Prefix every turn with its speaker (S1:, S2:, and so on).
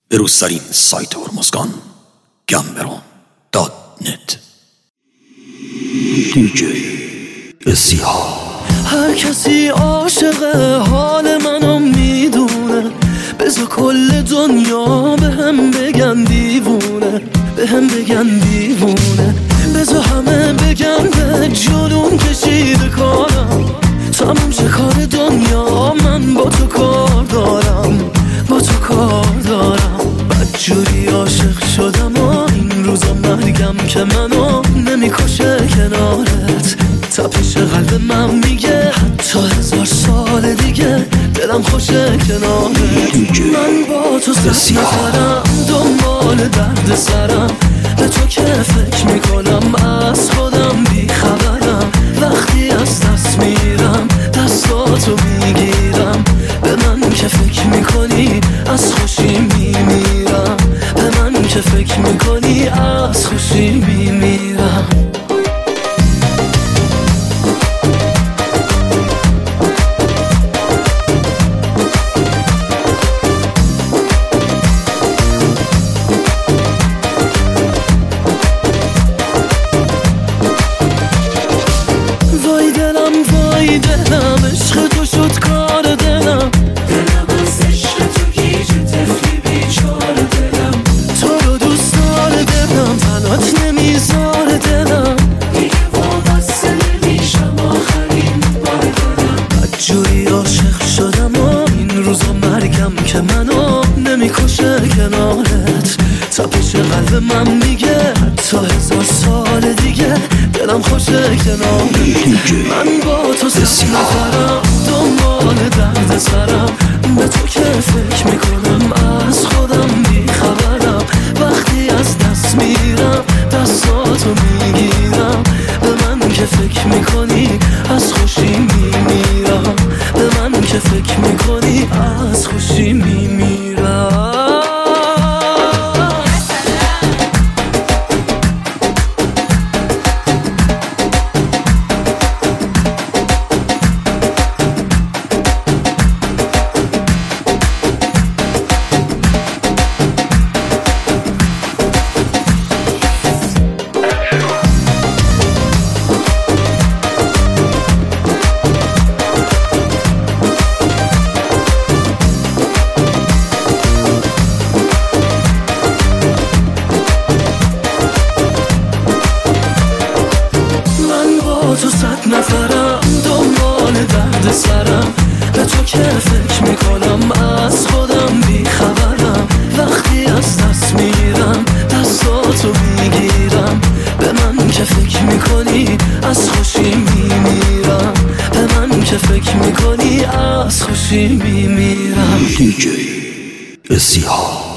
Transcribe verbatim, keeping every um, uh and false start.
S1: بروزترین سایت هرمزگان گمبرون دات نت. دیجی اسیحا.
S2: هر کسی عاشق حال منو میدونه، بذار کل دنیا به هم بگن دیوونه، به هم بگن دیوونه، بذار همه بگن به جنون کشیده کارم، تموم شه کار دنیا، من با تو کار دارم، با تو کار دارم. بدجوری عاشق شدم و این روزا مرگم که منو نمیکشه کنارت، تپش قلب من میگه حتی هزار سال دیگه دلم خوشه کنارت. من با تو صد نفرم دنبال درد سرم، به تو که فکر میکنم از خودم بیخبرم، وقتی از دست میرم دستاتو میگیرم، به من که فکر میکنی از خوشی میمیرم، به من که فکر میکنی از خوشی میمیرم. وای دلم وای دلم، عشق تو شد کار دلم، دلم از عشق تو گیج طفلی بیچار دلم، تو رو دوست دار دلم، تنات نمیذار دلم، دیگه وابسته نمیشم آخرین بار دلم. بدجوری عاشق شدم و این روزا مرگم که منو نمیکشه کنارت، تپش قلب من میگه حتی هزار سال دیگه دلم خوشه کنارت. من با تو صد نفرم دنبال درد سرم، به تو که فکر میکنم از خودم بیخبرم، وقتی از دست میرم دستاتو میگیرم، به من که فکر میکنی از خوشی میمیرم، به من که فکر میکنی از خوشی میمیرم. تو صد نفرم دنبال درد سرم، به تو که فکر میکنم از خودم بیخبرم، وقتی از دست میرم دستاتو میگیرم، به من که فکر میکنی از خوشی میمیرم، به من که فکر میکنی از خوشی میمیرم.
S1: دیجی اسیحا.